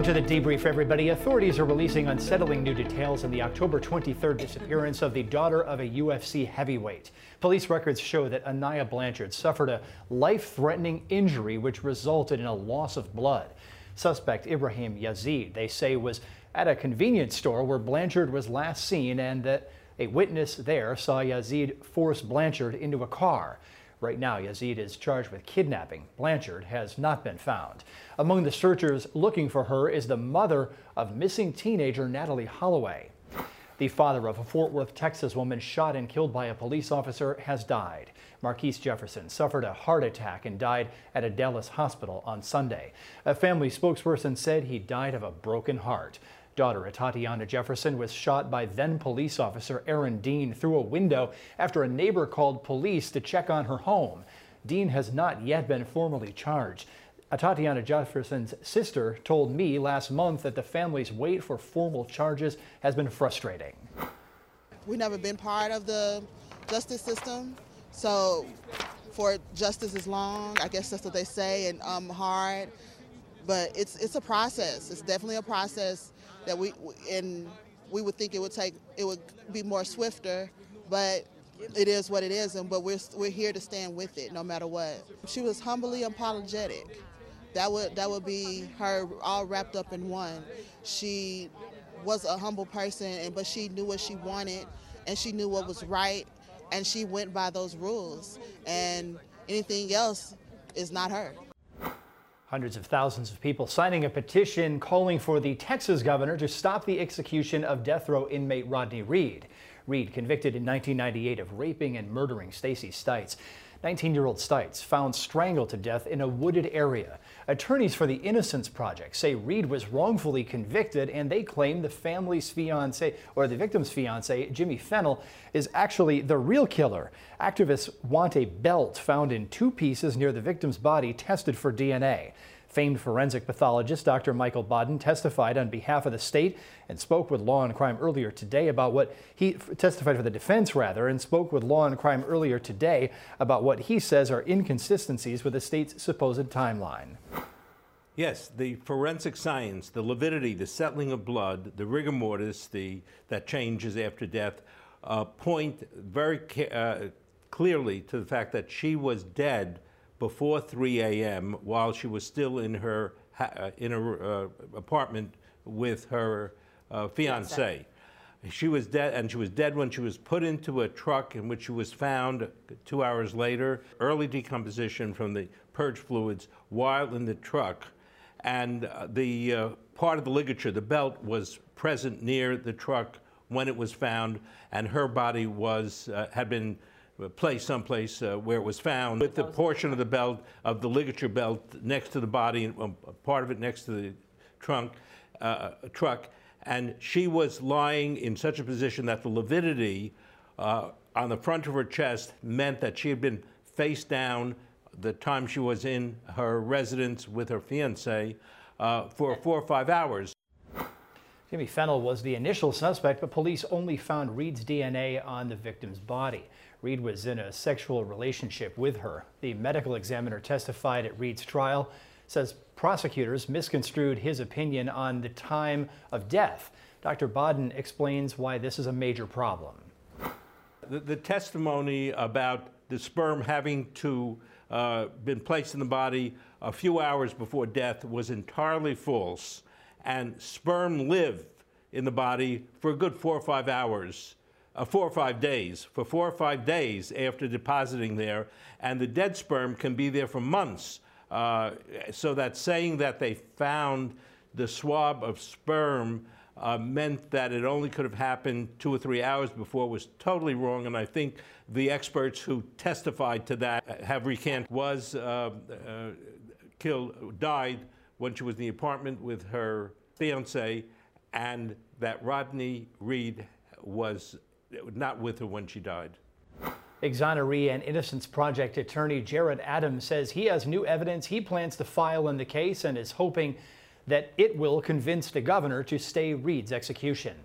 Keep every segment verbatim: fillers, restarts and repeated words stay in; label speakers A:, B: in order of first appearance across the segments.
A: to the debrief, everybody. Authorities are releasing unsettling new details on the October twenty-third disappearance of the daughter of a U F C heavyweight. Police records show that Anaya Blanchard suffered a life-threatening injury which resulted in a loss of blood. Suspect Ibrahim Yazid, they say, was at a convenience store where Blanchard was last seen, and that a witness there saw Yazid force Blanchard into a car. Right now, Yazid is charged with kidnapping. Blanchard has not been found. Among the searchers looking for her is the mother of missing teenager Natalie Holloway. The father of a Fort Worth, Texas woman shot and killed by a police officer has died. Marquise Jefferson suffered a heart attack and died at a Dallas hospital on Sunday. A family spokesperson said he died of a broken heart. Daughter Tatiana Jefferson was shot by then police officer Aaron Dean through a window after a neighbor called police to check on her home. Dean has not yet been formally charged. Tatiana Jefferson's sister told me last month that the family's wait for formal charges has been frustrating.
B: We've never been part of the justice system, so for justice is long, I guess that's what they say, and um, hard, but it's, it's a process. It's definitely a process that we and we would think it would take it would be more swifter, but it is what it is, and but we're we're here to stand with it no matter what. She was humbly apologetic. That would that would be her all wrapped up in one. She was a humble person, and but she knew what she wanted, and she knew what was right, and she went by those rules. And anything else is not her.
A: Hundreds of thousands of people signing a petition calling for the Texas governor to stop the execution of death row inmate Rodney Reed. Reed, convicted in nineteen ninety-eight of raping and murdering Stacey Stites. nineteen-year-old Stites found strangled to death in a wooded area. Attorneys for the Innocence Project say Reed was wrongfully convicted, and they claim the family's fiance, or the victim's fiance, Jimmy Fennell, is actually the real killer. Activists want a belt found in two pieces near the victim's body tested for D N A. Famed forensic pathologist Doctor Michael Baden testified on behalf of the state and spoke with Law and Crime earlier today about what he testified for the defense rather and spoke with Law and Crime earlier today about what he says are inconsistencies with the state's supposed timeline.
C: Yes, the forensic science, the lividity, the settling of blood, the rigor mortis, the that changes after death, uh, point very uh, clearly to the fact that she was dead before three A M while she was still in her uh, in her uh, apartment with her uh, fiance. She was dead, and she was dead when she was put into a truck in which she was found two hours later. Early decomposition from the purge fluids while in the truck, and uh, the uh, part of the ligature, the belt, was present near the truck when it was found, and her body was uh, had been placed someplace uh, where it was found, with the portion of the belt, of the ligature belt, next to the body, and um, part of it next to the trunk, uh, truck. And she was lying in such a position that the lividity uh, on the front of her chest meant that she had been face down the time she was in her residence with her fiancé uh, for four or five hours.
A: Jimmy Fennell was the initial suspect, but police only found Reed's D N A on the victim's body. Reed was in a sexual relationship with her. The medical examiner testified at Reed's trial, says prosecutors misconstrued his opinion on the time of death. Doctor Baden explains why this is a major problem.
C: The, the testimony about the sperm having to uh, been placed in the body a few hours before death was entirely false, and sperm live in the body for a good four or five hours. Uh, four or five days, for four or five days after depositing there, and the dead sperm can be there for months. Uh, so that saying that they found the swab of sperm uh, meant that it only could have happened two or three hours before was totally wrong, and I think the experts who testified to that have recanted. Was uh, uh, killed, died when she was in the apartment with her fiancé, and that Rodney Reed was not with her when she died.
A: Exoneree and Innocence Project attorney Jared Adams says he has new evidence he plans to file in the case and is hoping that it will convince the governor to stay Reed's execution.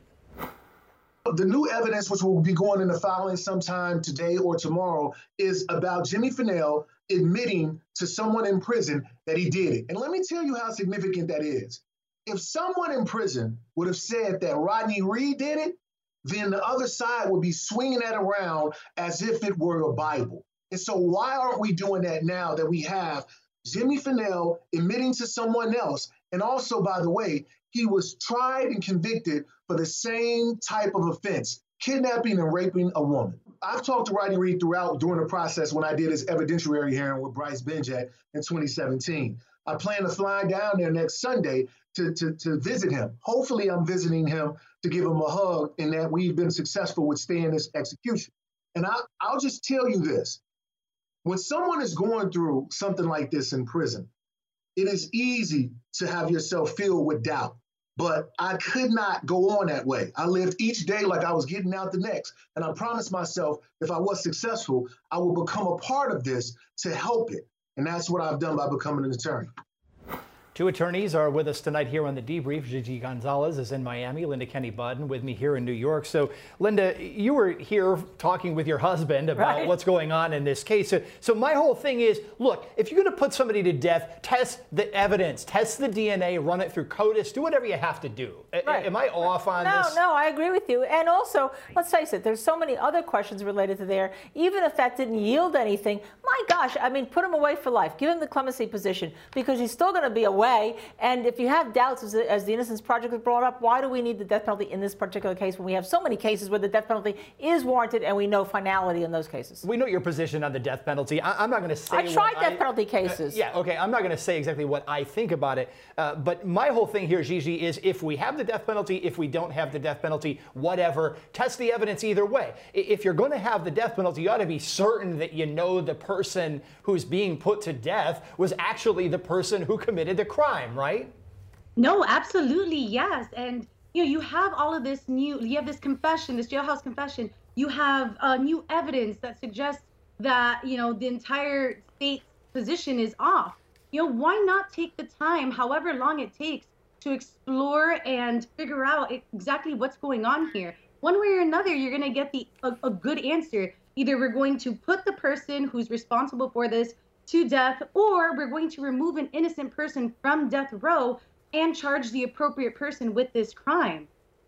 D: The new evidence, which will be going into filing sometime today or tomorrow, is about Jimmy Fennell admitting to someone in prison that he did it. And let me tell you how significant that is. If someone in prison would have said that Rodney Reed did it, then the other side would be swinging that around as if it were a Bible. And so why aren't we doing that now that we have Jimmy Finnell admitting to someone else? And also, by the way, he was tried and convicted for the same type of offense, kidnapping and raping a woman. I've talked to Rodney Reed throughout during the process when I did his evidentiary hearing with Bryce Benjak in twenty seventeen. I plan to fly down there next Sunday to, to, to visit him. Hopefully I'm visiting him to give him a hug and that we've been successful with staying this execution. And I, I'll just tell you this. When someone is going through something like this in prison, it is easy to have yourself filled with doubt. But I could not go on that way. I lived each day like I was getting out the next. And I promised myself if I was successful, I would become a part of this to help it. And that's what I've done by becoming an attorney.
A: Two attorneys are with us tonight here on The Debrief. Gigi Gonzalez is in Miami. Linda Kenny-Budden with me here in New York. So, Linda, you were here talking with your husband about right. what's going on in this case. So, so my whole thing is, look, if you're going to put somebody to death, test the evidence, test the D N A, run it through CODIS, do whatever you have to do. Right. Am I off on
E: no,
A: this?
E: No, no, I agree with you. And also, let's face it, there's so many other questions related to there. Even if that didn't yield anything, my gosh, I mean, put him away for life. Give him the clemency position because he's still going to be away. And if you have doubts, as the, as the Innocence Project was brought up, why do we need the death penalty in this particular case when we have so many cases where the death penalty is warranted and we know finality in those cases?
A: We know your position on the death penalty. I, I'm not going to say
E: I tried death
A: I,
E: penalty cases.
A: Uh, yeah, okay. I'm not going to say exactly what I think about it. Uh, but my whole thing here, Gigi, is if we have the death penalty, if we don't have the death penalty, whatever, test the evidence either way. If you're going to have the death penalty, you ought to be certain that you know the person who's being put to death was actually the person who committed the crime, right?
F: No, absolutely, yes. And you know, you have all of this new, you have this confession, this jailhouse confession. You have uh, new evidence that suggests that, you know, the entire state's position is off. You know, why not take the time, however long it takes, to explore and figure out exactly what's going on here? One way or another, you're going to get the a, a good answer. Either we're going to put the person who's responsible for this to death, or we're going to remove an innocent person from death row and charge the appropriate person with this crime.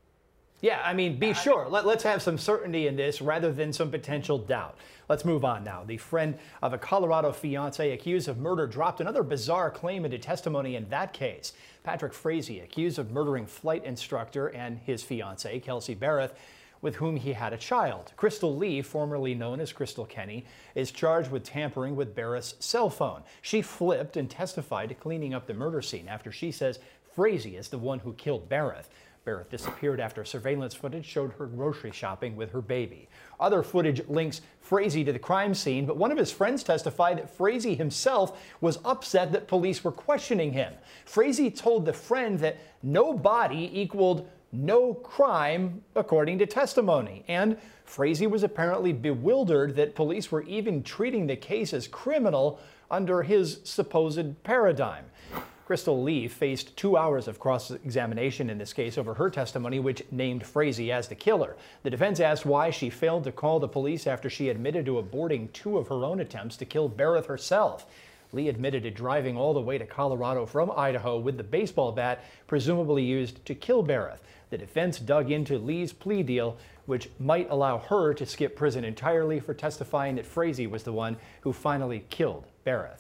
A: Yeah, I mean, be sure. Let, let's have some certainty in this rather than some potential doubt. Let's move on now. The friend of a Colorado fiance accused of murder dropped another bizarre claim into testimony in that case. Patrick Frazee, accused of murdering flight instructor and his fiancee, Kelsey Barrett, with whom he had a child. Crystal Lee, formerly known as Crystal Kenny, is charged with tampering with Barrett's cell phone. She flipped and testified to cleaning up the murder scene after she says Frazee is the one who killed Barrett. Barrett disappeared after surveillance footage showed her grocery shopping with her baby. Other footage links Frazee to the crime scene, but one of his friends testified that Frazee himself was upset that police were questioning him. Frazee told the friend that no body equaled no crime, according to testimony. And Frazee was apparently bewildered that police were even treating the case as criminal under his supposed paradigm. Crystal Lee faced two hours of cross-examination in this case over her testimony, which named Frazee as the killer. The defense asked why she failed to call the police after she admitted to aborting two of her own attempts to kill Barrett herself. Lee admitted to driving all the way to Colorado from Idaho with the baseball bat presumably used to kill Barrett. The defense dug into Lee's plea deal, which might allow her to skip prison entirely for testifying that Frazee was the one who finally killed Barrett.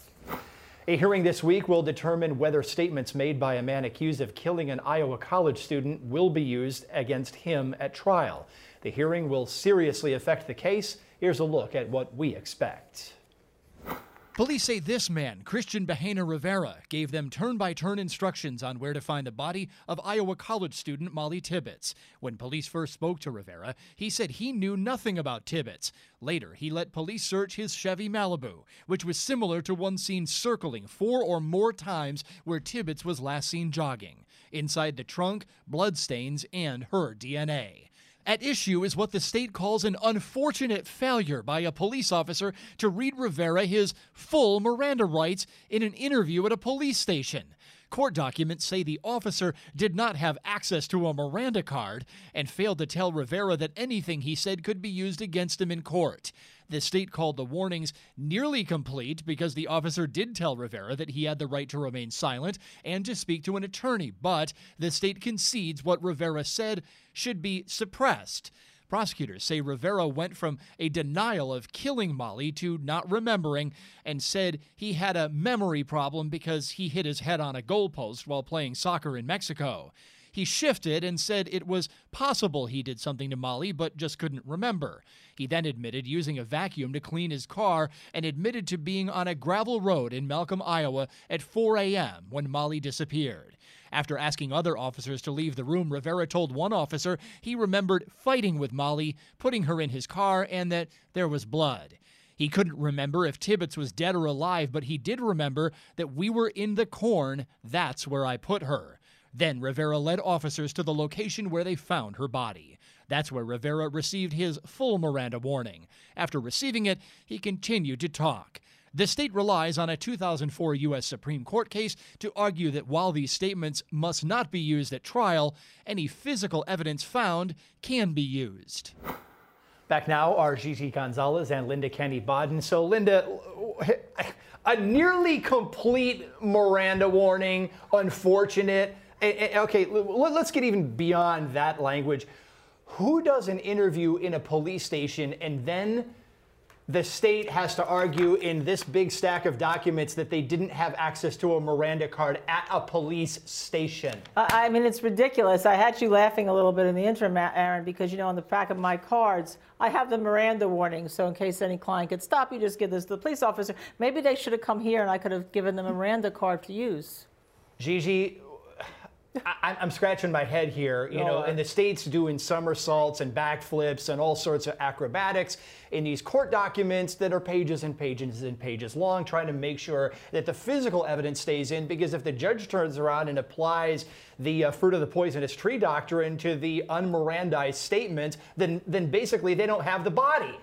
A: A hearing this week will determine whether statements made by a man accused of killing an Iowa college student will be used against him at trial. The hearing will seriously affect the case. Here's a look at what we expect.
G: Police say this man, Christian Bahena Rivera, gave them turn-by-turn instructions on where to find the body of Iowa college student Molly Tibbetts. When police first spoke to Rivera, he said he knew nothing about Tibbetts. Later, he let police search his Chevy Malibu, which was similar to one seen circling four or more times where Tibbetts was last seen jogging. Inside the trunk, bloodstains and her D N A. At issue is what the state calls an unfortunate failure by a police officer to read Rivera his full Miranda rights in an interview at a police station. Court documents say the officer did not have access to a Miranda card and failed to tell Rivera that anything he said could be used against him in court. The state called the warnings nearly complete because the officer did tell Rivera that he had the right to remain silent and to speak to an attorney, but the state concedes what Rivera said should be suppressed. Prosecutors say Rivera went from a denial of killing Molly to not remembering and said he had a memory problem because he hit his head on a goalpost while playing soccer in Mexico. He shifted and said it was possible he did something to Molly but just couldn't remember. He then admitted using a vacuum to clean his car and admitted to being on a gravel road in Malcolm, Iowa at four a m when Molly disappeared. After asking other officers to leave the room, Rivera told one officer he remembered fighting with Molly, putting her in his car, and that there was blood. He couldn't remember if Tibbetts was dead or alive, but he did remember that we were in the corn. That's where I put her. Then Rivera led officers to the location where they found her body. That's where Rivera received his full Miranda warning. After receiving it, he continued to talk. The state relies on a two thousand four U S Supreme Court case to argue that while these statements must not be used at trial, any physical evidence found can be used.
A: Back now are Gigi Gonzalez and Linda Kenny Bodden. So, Linda, a nearly complete Miranda warning, unfortunate. Okay, let's get even beyond that language. Who does an interview in a police station and then the state has to argue in this big stack of documents that they didn't have access to a Miranda card at a police station?
E: I mean, it's ridiculous. I had you laughing a little bit in the interim, Aaron, because, you know, on the back of my cards, I have the Miranda warning. So in case any client could stop, you just give this to the police officer. Maybe they should have come here and I could have given them a Miranda card to use.
A: Gigi, I, I'm scratching my head here, you know, and the state's doing somersaults and backflips and all sorts of acrobatics in these court documents that are pages and pages and pages long, trying to make sure that the physical evidence stays in, because if the judge turns around and applies the uh, fruit of the poisonous tree doctrine to the un-Mirandized statement, then, then basically they don't have the body.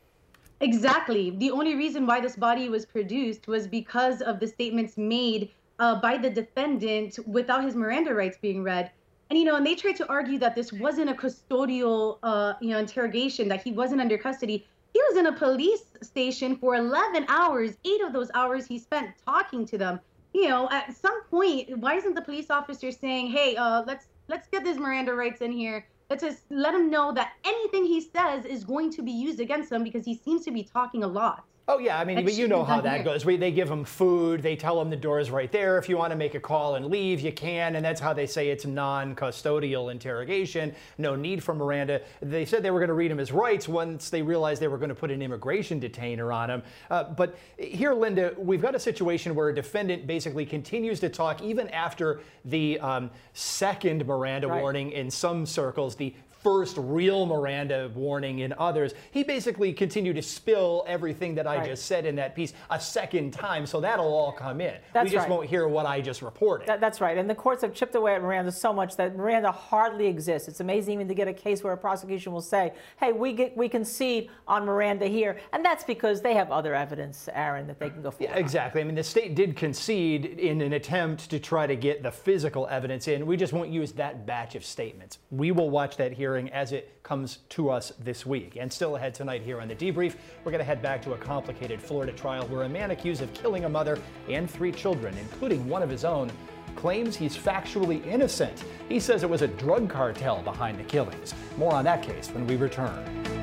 F: Exactly. The only reason why this body was produced was because of the statements made Uh, by the defendant without his Miranda rights being read. And, you know, and they tried to argue that this wasn't a custodial, uh, you know, interrogation, that he wasn't under custody. He was in a police station for eleven hours. Eight of those hours he spent talking to them. You know, at some point, why isn't the police officer saying, hey, uh, let's let's get his Miranda rights in here. Let's just let him know that anything he says is going to be used against him because he seems to be talking a lot.
A: Oh, yeah, I mean, but you know how that goes. They give them food, they tell them the door is right there. If you want to make a call and leave, you can, and that's how they say it's non-custodial interrogation. No need for Miranda. They said they were going to read him his rights once they realized they were going to put an immigration detainer on him. Uh, but here, Linda, we've got a situation where a defendant basically continues to talk even after the um, second Miranda
E: right.
A: warning in some circles, the first real Miranda warning in others. He basically continued to spill everything that I right. just said in that piece a second time, so that'll all come in.
E: That's
A: we just
E: right.
A: won't hear what I just reported.
E: That, that's right, and the courts have chipped away at Miranda so much that Miranda hardly exists. It's amazing even to get a case where a prosecution will say, hey, we get, we concede on Miranda here, and that's because they have other evidence, Aaron, that they can go forward
A: yeah, exactly.
E: on.
A: I mean, the state did concede in an attempt to try to get the physical evidence in. We just won't use that batch of statements. We will watch that hearing as it comes to us this week. And still ahead tonight here on The Debrief, we're going to head back to a complicated Florida trial where a man accused of killing a mother and three children, including one of his own, claims he's factually innocent. He says it was a drug cartel behind the killings. More on that case when we return.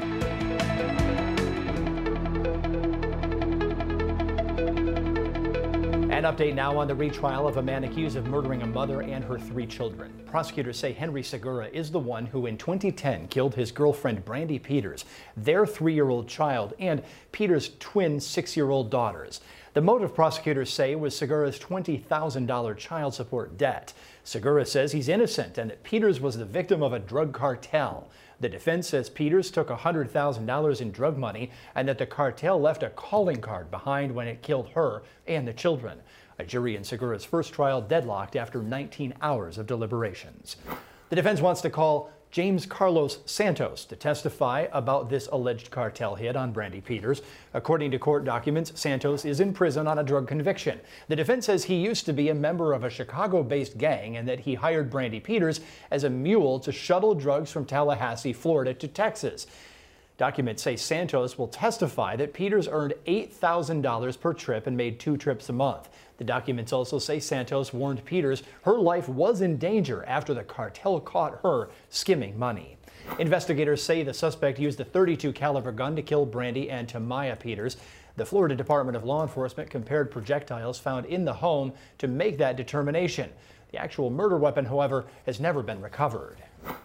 A: An update now on the retrial of a man accused of murdering a mother and her three children. Prosecutors say Henry Segura is the one who in twenty ten killed his girlfriend Brandy Peters, their three-year-old child, and Peters' twin six-year-old daughters. The motive, prosecutors say, was Segura's twenty thousand dollar child support debt. Segura says he's innocent and that Peters was the victim of a drug cartel. The defense says Peters took one hundred thousand dollars in drug money and that the cartel left a calling card behind when it killed her and the children. A jury in Segura's first trial deadlocked after nineteen hours of deliberations. The defense wants to call James Carlos Santos to testify about this alleged cartel hit on Brandy Peters. According to court documents, Santos is in prison on a drug conviction. The defense says he used to be a member of a Chicago-based gang and that he hired Brandy Peters as a mule to shuttle drugs from Tallahassee, Florida to Texas. Documents say Santos will testify that Peters earned eight thousand dollars per trip and made two trips a month. The documents also say Santos warned Peters her life was in danger after the cartel caught her skimming money. Investigators say the suspect used a thirty-two caliber gun to kill Brandy and Tamaya Peters. The Florida Department of Law Enforcement compared projectiles found in the home to make that determination. The actual murder weapon, however, has never been recovered.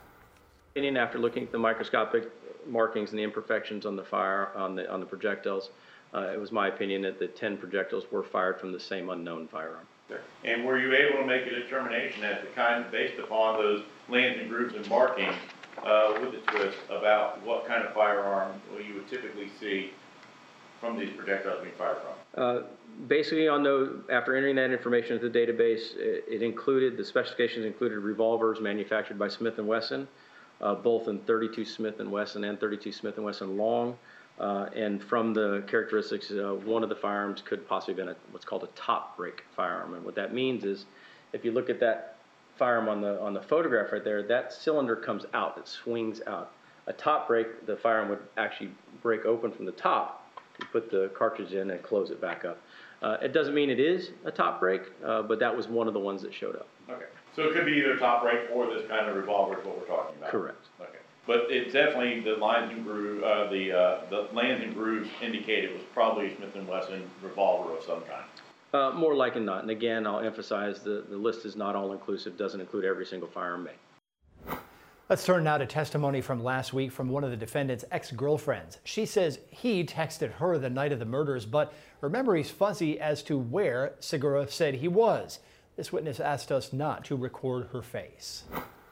H: After looking at the microscopic markings and the imperfections on the fire on the on the projectiles, uh, it was my opinion that the ten projectiles were fired from the same unknown firearm.
I: And were you able to make a determination at the kind, based upon those lands and grooves and markings, uh, with the twist, about what kind of firearm you would typically see from these projectiles being fired from?
H: Uh, basically, on the after entering that information into the database, it, it included the specifications included revolvers manufactured by Smith and Wesson. Uh, both in thirty-two Smith and Wesson and thirty-two Smith and Wesson long, uh, and from the characteristics, uh, one of the firearms could possibly have been a, what's called a top break firearm. And what that means is, if you look at that firearm on the on the photograph right there, that cylinder comes out, it swings out. A top break, the firearm would actually break open from the top. You put the cartridge in and close it back up. Uh, it doesn't mean it is a top break, uh, but that was one of the ones that showed up.
I: Okay. So it could be either top break or this kind of revolver is what we're talking about.
H: Correct.
I: Okay. But it's definitely the lines and grooves, uh, the uh, the lands and grooves indicate it was probably a Smith and Wesson revolver of some kind.
H: Uh, more like than not. And again, I'll emphasize the, the list is not all inclusive, doesn't include every single firearm made.
A: Let's turn now to testimony from last week from one of the defendant's ex-girlfriends. She says he texted her the night of the murders, but her memory's fuzzy as to where Segura said he was. This witness asked us not to record her face.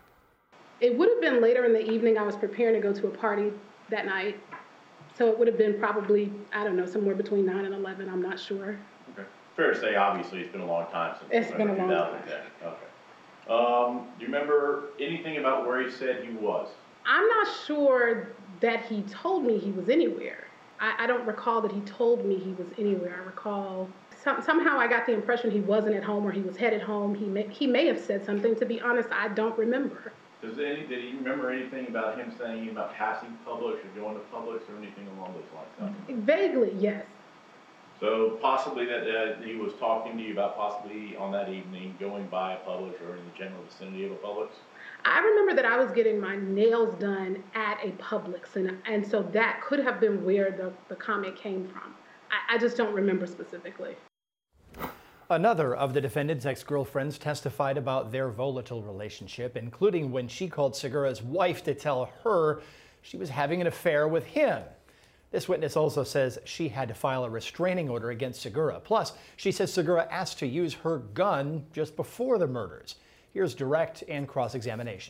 J: It would have been later in the evening. I was preparing to go to a party that night. So it would have been probably, I don't know, somewhere between nine and eleven. I'm not sure.
I: Okay. Fair to say, obviously, it's been a long time since.
J: It's been a long time.
I: Okay. Um, do you remember anything about where he said he was?
J: I'm not sure that he told me he was anywhere. I, I don't recall that he told me he was anywhere. I recall some, somehow I got the impression he wasn't at home or he was headed home. He may, he may have said something. To be honest, I don't remember.
I: Does any, did he remember anything about him saying about passing Publix or going to Publix or anything along those lines? No?
J: Vaguely, yes.
I: So possibly that uh, he was talking to you about possibly on that evening going by a Publix or in the general vicinity of a Publix?
J: I remember that I was getting my nails done at a Publix, and and so that could have been where the, the comment came from. I, I just don't remember specifically.
A: Another of the defendant's ex-girlfriends testified about their volatile relationship, including when she called Segura's wife to tell her she was having an affair with him. This witness also says she had to file a restraining order against Segura. Plus, she says Segura asked to use her gun just before the murders. Here's direct and cross-examination.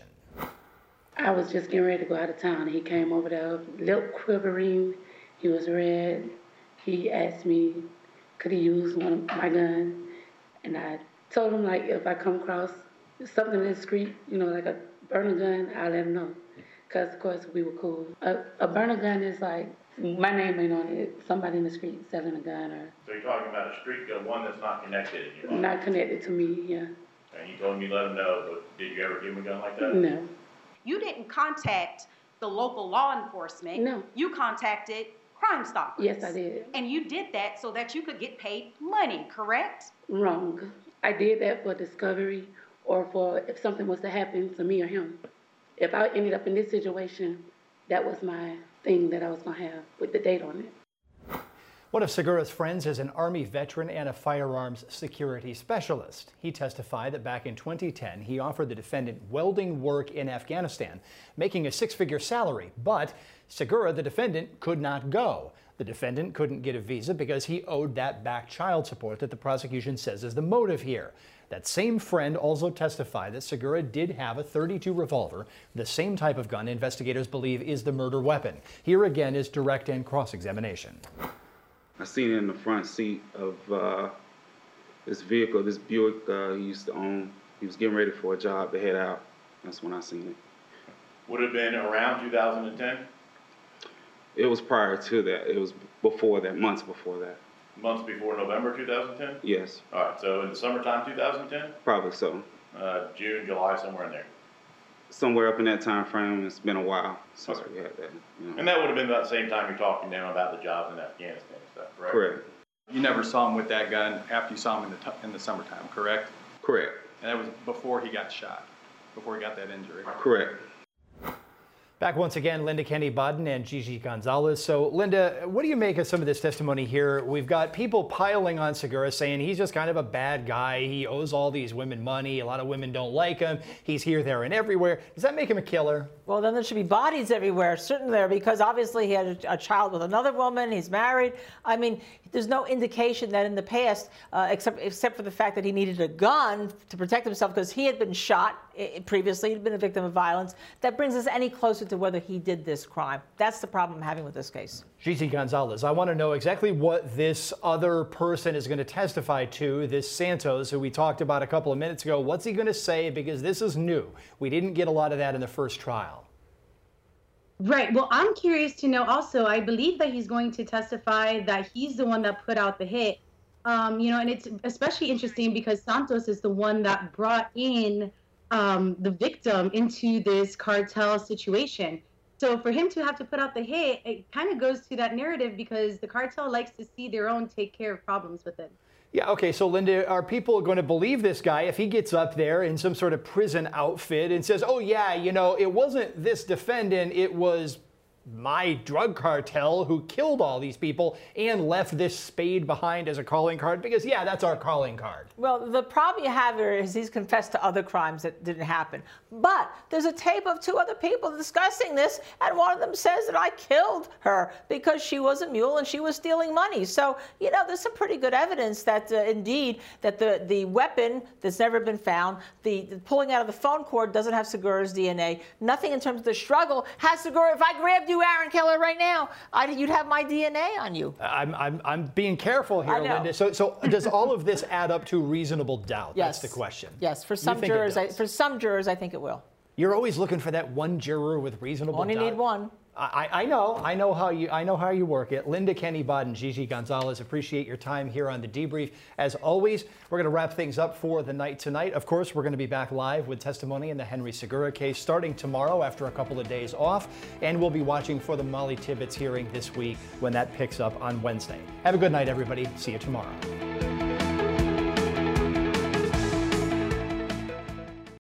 K: I was just getting ready to go out of town. He came over there, lip quivering. He was red. He asked me, could he use one of my guns? And I told him, like, if I come across something in the street, you know, like a burner gun, I'll let him know. Because, of course, we were cool. A, a burner gun is like, my name ain't on it. Somebody in the street selling a gun. Or
I: So you're talking about a street gun, one that's not connected in your life?
K: Not connected to me, yeah.
I: And you told him you let him know, but did you ever give him a gun like that?
K: No.
L: You didn't contact the local law enforcement.
K: No.
L: You contacted Crime Stoppers.
K: Yes, I did.
L: And you did that so that you could get paid money, correct?
K: Wrong. I did that for discovery or for if something was to happen to me or him. If I ended up in this situation, that was my thing that I was going to have with the date on it.
A: One of Segura's friends is an Army veteran and a firearms security specialist. He testified that back in twenty ten, he offered the defendant welding work in Afghanistan, making a six-figure salary, but Segura, the defendant, could not go. The defendant couldn't get a visa because he owed that back child support that the prosecution says is the motive here. That same friend also testified that Segura did have a thirty-two revolver, the same type of gun investigators believe is the murder weapon. Here again is direct and cross-examination.
M: I seen it in the front seat of uh, this vehicle, this Buick uh, he used to own. He was getting ready for a job to head out. That's when I seen it.
I: would have been around two thousand ten?
M: It was prior to that. It was before that, months before that.
I: Months before November two thousand ten?
M: Yes.
I: All right, so in the summertime two thousand ten?
M: Probably so.
I: Uh, June, July, somewhere in there.
M: Somewhere up in that time frame. It's been a while since
I: okay.
M: we had that. You know.
I: And that would have been about the same time you're talking to him about the jobs in Afghanistan and stuff, right?
M: Correct.
N: You never saw him with that gun after you saw him in the, t in the summertime, correct?
M: Correct.
N: And that was before he got shot, before he got that injury.
M: Correct.
A: Back once again, Linda Kenny Bodden and Gigi Gonzalez. So, Linda, what do you make of some of this testimony here? We've got people piling on Segura saying he's just kind of a bad guy. He owes all these women money. A lot of women don't like him. He's here, there, and everywhere. Does that make him a killer?
E: Well, then there should be bodies everywhere, sitting there, because obviously he had a, a child with another woman. He's married. I mean, there's no indication that in the past, uh, except except for the fact that he needed a gun to protect himself because he had been shot previously. He'd been a victim of violence. That brings us any closer to whether he did this crime. That's the problem I'm having with this case.
A: Gigi Gonzalez, I want to know exactly what this other person is going to testify to, this Santos, who we talked about a couple of minutes ago. What's he going to say? Because this is new. We didn't get a lot of that in the first trial.
F: Right. Well, I'm curious to know also, I believe that he's going to testify that he's the one that put out the hit. Um, you know, and it's especially interesting because Santos is the one that brought in um, the victim into this cartel situation. So for him to have to put out the hit, it kind of goes to that narrative because the cartel likes to see their own take care of problems with it.
A: Yeah, okay, so Linda, are people going to believe this guy if he gets up there in some sort of prison outfit and says, oh yeah, you know, it wasn't this defendant, it was my drug cartel who killed all these people and left this spade behind as a calling card? Because, yeah, that's our calling card.
E: Well, the problem you have here is he's confessed to other crimes that didn't happen. But there's a tape of two other people discussing this, and one of them says that I killed her because she was a mule and she was stealing money. So, you know, there's some pretty good evidence that, uh, indeed, that the, the weapon that's never been found, the, the pulling out of the phone cord doesn't have Segura's D N A. Nothing in terms of the struggle has Segura. If I grabbed you, Aaron Keller, right now, I'd, you'd have my D N A on you.
A: I'm, I'm, I'm being careful here, Linda. So, so does all of this add up to reasonable doubt?
E: Yes.
A: That's the question.
E: Yes, for some jurors, I, for some jurors, I think it will.
A: You're always looking for that one juror with reasonable
E: Only
A: doubt.
E: need one.
A: I, I know, I know how you, I know how you work it. Linda Kenny Bodden, Gigi Gonzalez, appreciate your time here on The Debrief. As always, we're going to wrap things up for the night tonight. Of course, we're going to be back live with testimony in the Henry Segura case starting tomorrow after a couple of days off, and we'll be watching for the Molly Tibbetts hearing this week when that picks up on Wednesday. Have a good night, everybody. See you tomorrow.